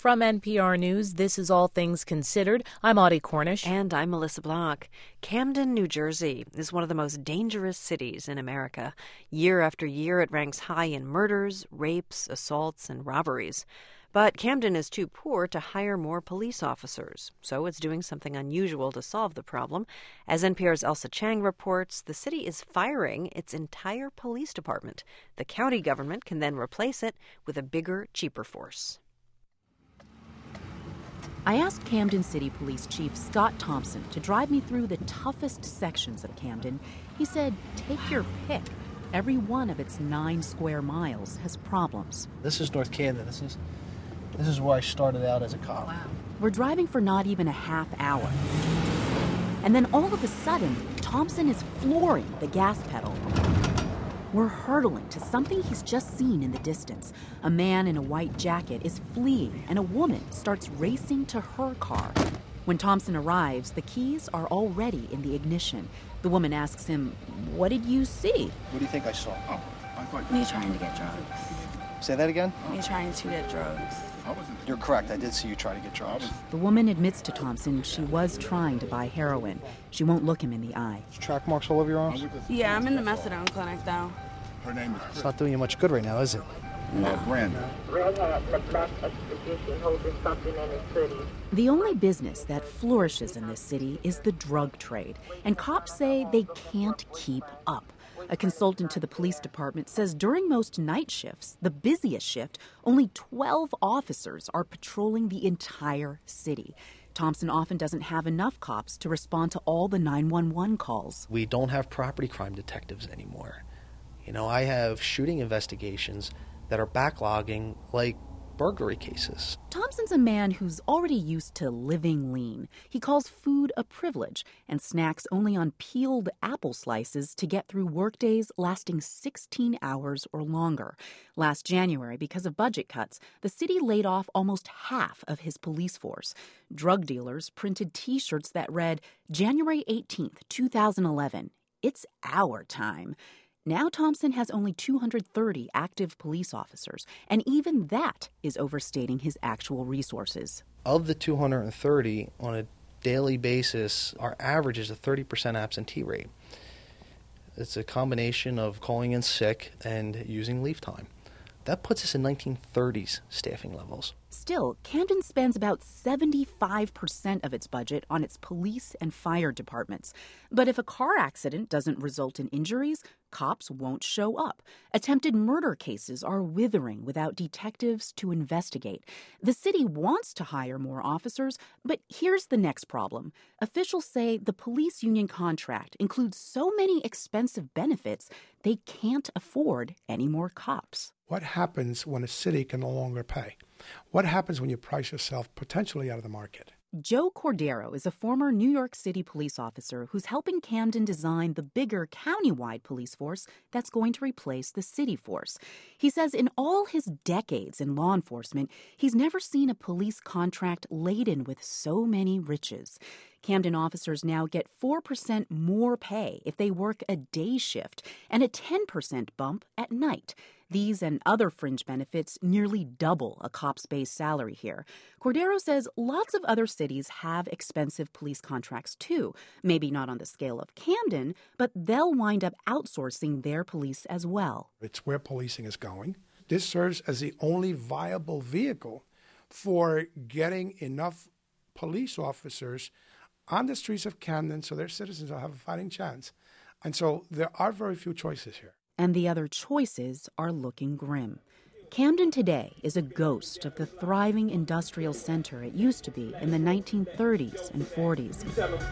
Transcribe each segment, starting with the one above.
From NPR News, this is All Things Considered. I'm Audie Cornish. And I'm Melissa Block. Camden, New Jersey is one of the most dangerous cities in America. Year after year, it ranks high in murders, rapes, assaults, and robberies. But Camden is too poor to hire more police officers, so it's doing something unusual to solve the problem. As NPR's Elsa Chang reports, the city is firing its entire police department. The county government can then replace it with a bigger, cheaper force. I asked Camden City Police Chief Scott Thompson to drive me through the toughest sections of Camden. He said, take your pick. Every one of its 9 square miles has problems. This is North Camden. This is where I started out as a cop. Wow. We're driving for not even a half hour. And then all of a sudden, Thompson is flooring the gas pedal. We're hurtling to something he's just seen in the distance. A man in a white jacket is fleeing, and a woman starts racing to her car. When Thompson arrives, the keys are already in the ignition. The woman asks him, "What did you see?" What do you think I saw? Me trying to get drugs. Say that again? Me trying to get drugs. You're correct. I did see you try to get drugs. The woman admits to Thompson she was trying to buy heroin. She won't look him in the eye. There's track marks all over your arms? Yeah, I'm in the methadone clinic, though. Her name is It's not doing you much good right now, is it? Brandon. Red had the black expedition holding something in his hoodie. The only business that flourishes in this city is the drug trade, and cops say they can't keep up. A consultant to the police department says during most night shifts, the busiest shift, only 12 officers are patrolling the entire city. Thompson often doesn't have enough cops to respond to all the 911 calls. We don't have property crime detectives anymore. I have shooting investigations that are backlogging like burglary cases. Thompson's a man who's already used to living lean. He calls food a privilege and snacks only on peeled apple slices to get through workdays lasting 16 hours or longer. Last January, because of budget cuts, the city laid off almost half of his police force. Drug dealers printed T-shirts that read, January 18th, 2011, it's our time. Now Thompson has only 230 active police officers, and even that is overstating his actual resources. Of the 230, on a daily basis, our average is a 30% absentee rate. It's a combination of calling in sick and using leave time. That puts us in 1930s staffing levels. Still, Camden spends about 75% of its budget on its police and fire departments. But if a car accident doesn't result in injuries, cops won't show up. Attempted murder cases are withering without detectives to investigate. The city wants to hire more officers, but here's the next problem. Officials say the police union contract includes so many expensive benefits, they can't afford any more cops. What happens when a city can no longer pay? What happens when you price yourself potentially out of the market? Joe Cordero is a former New York City police officer who's helping Camden design the bigger county-wide police force that's going to replace the city force. He says in all his decades in law enforcement, he's never seen a police contract laden with so many riches. Camden officers now get 4% more pay if they work a day shift and a 10% bump at night. These and other fringe benefits nearly double a cop's base salary here. Cordero says lots of other cities have expensive police contracts too. Maybe not on the scale of Camden, but they'll wind up outsourcing their police as well. It's where policing is going. This serves as the only viable vehicle for getting enough police officers on the streets of Camden so their citizens will have a fighting chance. And so there are very few choices here. And the other choices are looking grim. Camden today is a ghost of the thriving industrial center it used to be in the 1930s and 40s.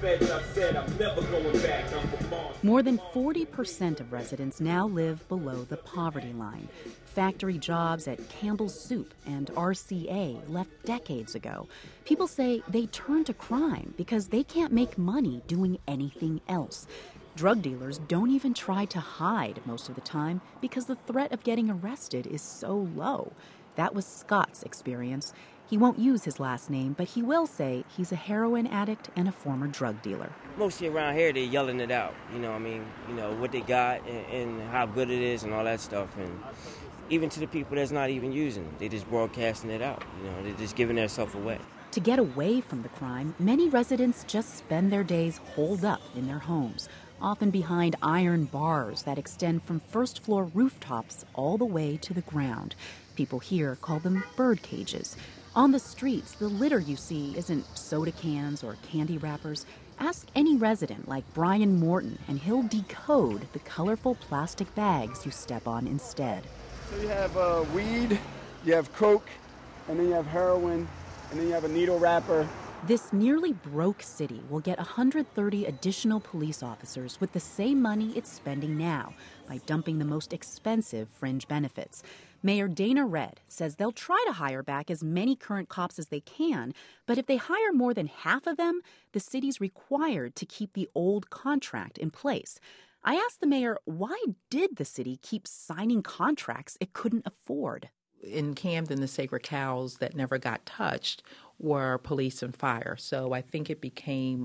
More than 40% of residents now live below the poverty line. Factory jobs at Campbell's Soup and RCA left decades ago. People say they turn to crime because they can't make money doing anything else. Drug dealers don't even try to hide most of the time because the threat of getting arrested is so low. That was Scott's experience. He won't use his last name, but he will say he's a heroin addict and a former drug dealer. Mostly around here, they're yelling it out, what they got and how good it is and all that stuff. And, even to the people that's not even using it. They just broadcasting it out. They're just giving themselves away. To get away from the crime, many residents just spend their days holed up in their homes, often behind iron bars that extend from first-floor rooftops all the way to the ground. People here call them bird cages. On the streets, the litter you see isn't soda cans or candy wrappers. Ask any resident like Brian Morton, and he'll decode the colorful plastic bags you step on instead. So you have weed, you have coke, and then you have heroin, and then you have a needle wrapper. This nearly broke city will get 130 additional police officers with the same money it's spending now by dumping the most expensive fringe benefits. Mayor Dana Red says they'll try to hire back as many current cops as they can, but if they hire more than half of them, the city's required to keep the old contract in place. I asked the mayor, why did the city keep signing contracts it couldn't afford? In Camden, the sacred cows that never got touched were police and fire. So I think it became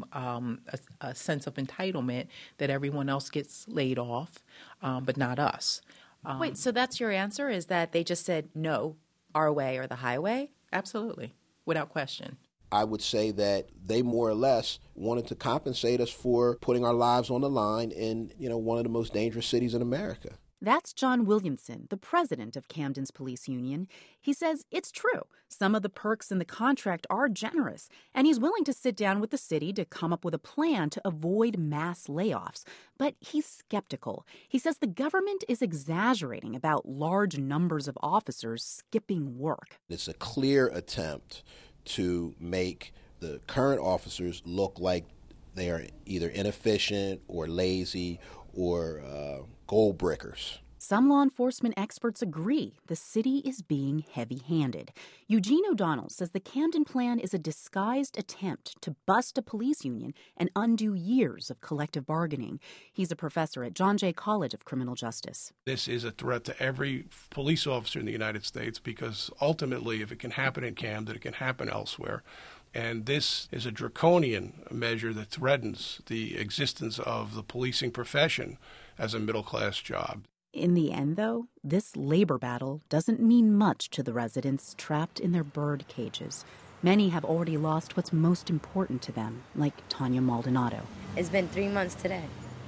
a sense of entitlement that everyone else gets laid off, but not us. Wait, so that's your answer, is that they just said, no, our way or the highway? Absolutely, without question. I would say that they more or less wanted to compensate us for putting our lives on the line in, one of the most dangerous cities in America. That's John Williamson, the president of Camden's police union. He says it's true. Some of the perks in the contract are generous, and he's willing to sit down with the city to come up with a plan to avoid mass layoffs. But he's skeptical. He says the government is exaggerating about large numbers of officers skipping work. It's a clear attempt to make the current officers look like they are either inefficient or lazy or gold breakers. Some law enforcement experts agree the city is being heavy-handed. Eugene O'Donnell says the Camden plan is a disguised attempt to bust a police union and undo years of collective bargaining. He's a professor at John Jay College of Criminal Justice. This is a threat to every police officer in the United States because ultimately, if it can happen in Camden, it can happen elsewhere. And this is a draconian measure that threatens the existence of the policing profession as a middle-class job. In the end, though, this labor battle doesn't mean much to the residents trapped in their bird cages. Many have already lost what's most important to them, like Tanya Maldonado. It's been 3 months today.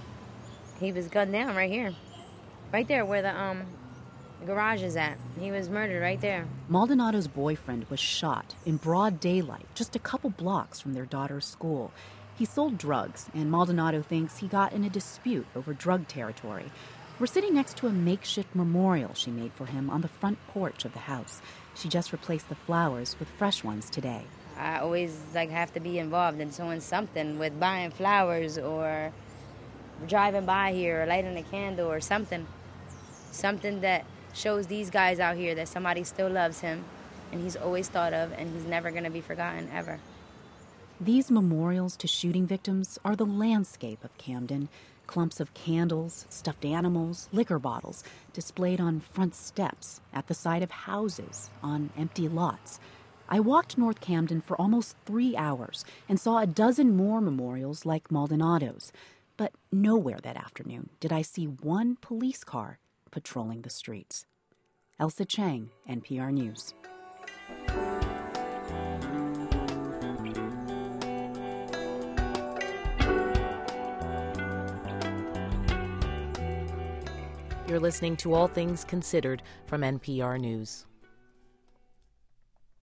He was gunned down right here. Right there where the garage is at. He was murdered right there. Maldonado's boyfriend was shot in broad daylight just a couple blocks from their daughter's school. He sold drugs, and Maldonado thinks he got in a dispute over drug territory. We're sitting next to a makeshift memorial she made for him on the front porch of the house. She just replaced the flowers with fresh ones today. I always have to be involved in doing something with buying flowers or driving by here or lighting a candle or something. Something that shows these guys out here that somebody still loves him and he's always thought of and he's never going to be forgotten ever. These memorials to shooting victims are the landscape of Camden. Clumps of candles, stuffed animals, liquor bottles displayed on front steps, at the side of houses, on empty lots. I walked North Camden for almost 3 hours and saw a dozen more memorials like Maldonado's. But nowhere that afternoon did I see one police car patrolling the streets. Elsa Chang, NPR News. You're listening to All Things Considered from NPR News.